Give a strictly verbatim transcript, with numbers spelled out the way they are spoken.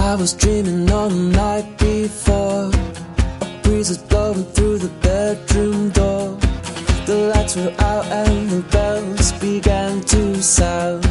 I was dreaming all the night before. A breeze was blowing through the bedroom door. The lights were out and the bells began to sound.